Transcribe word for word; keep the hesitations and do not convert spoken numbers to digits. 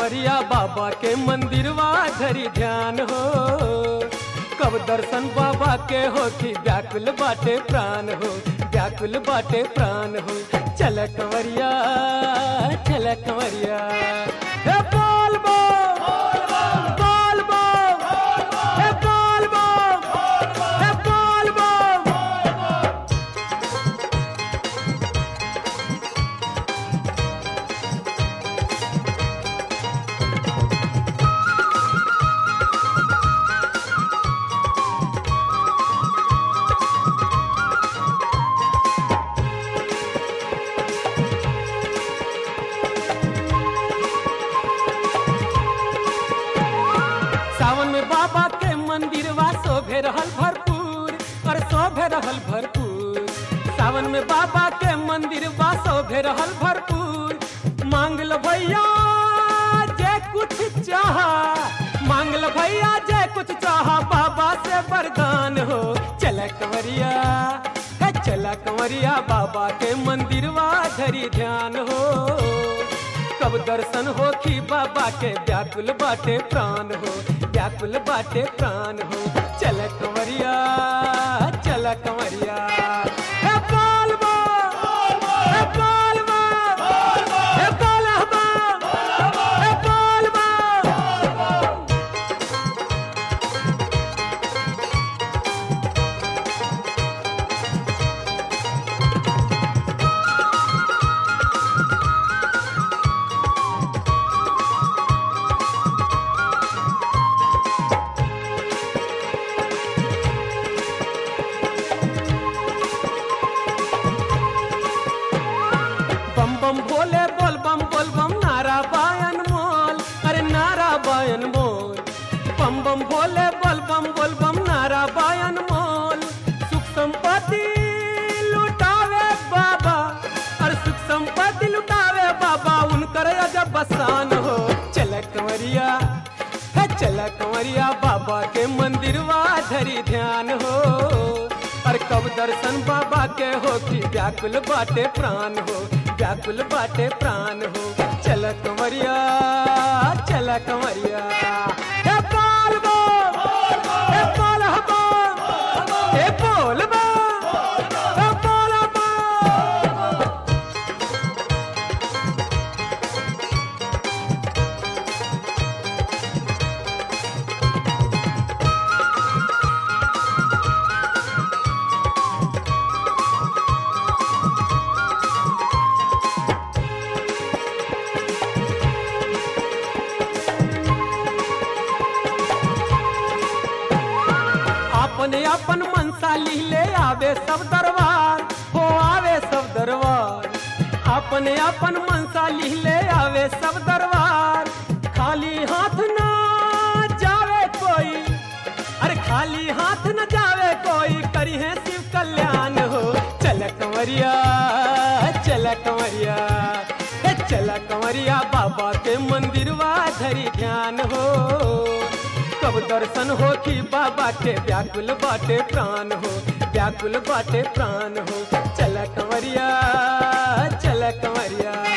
कंवरिया बाबा के मंदिरवा धरी ध्यान हो। कब दर्शन बाबा के होखी व्याकुल बाटे प्राण हो, व्याकुल बाटे प्राण हो। चल कंवरिया चल कंवरिया हे बोल बो बोल बो हे बोल बो हे बोल बो। सावन में बाबा के मंदिर वा शोभे रहल भरपूर और शोभे रहल भरपूर। सावन में बाबा के मंदिर वा शोभे रहल भरपूर। मांग लो भैया जे कुछ चाहा, मांग लो भैया जे कुछ चाहा, बाबा से वरदान हो। चला कंवरिया हे चला कंवरिया बाबा के मंदिर वा धरी ध्यान हो। कब दर्शन हो कि बाबा के व्याकुल बाटे प्राण हो, व्याकुल बाटे प्राण हो। चल कंवरिया चल कंवरिया हे बोल बो हे बोल बो हे बोल बो हे बोल बो। बम बम भोले बोल बम बोल बम नारा बायन मोल, अरे नारा बायन मोल। बम बम भोले बोल बम बोल बम नारा बायन मोल। सुख संपत्ति लुटावे बाबा, अरे सुख संपत्ति लुटावे बाबा, उनकर अजब बसान हो। चल कंवरिया है चल कंवरिया बाबा के मंदिर वा धरी ध्यान हो। और कब दर्शन बाबा के हो कि व्याकुल बाटे प्राण हो, व्याकुल बाटे प्राण हो। चल कंवरिया चल कंवरिया हे बोल बो हे बोल बो हे बोल बो हे बोल बो। अपने अपन मनसा लीले आवे सब दरबार हो, आवे सब दरबार। अपने अपन मनसा लीले आवे सब दरबार। खाली हाथ ना जावे कोई, अरे खाली हाथ न जावे कोई, करी है शिव कल्याण हो। चल कंवरिया चल कंवरिया हे चल कंवरिया बाबा के मंदिर वा धरी ध्यान हो। कब दर्शन हो कि बाबा के व्याकुल बाटे प्राण हो, व्याकुल बाटे प्राण हो। चल कंवरिया चल कंवरिया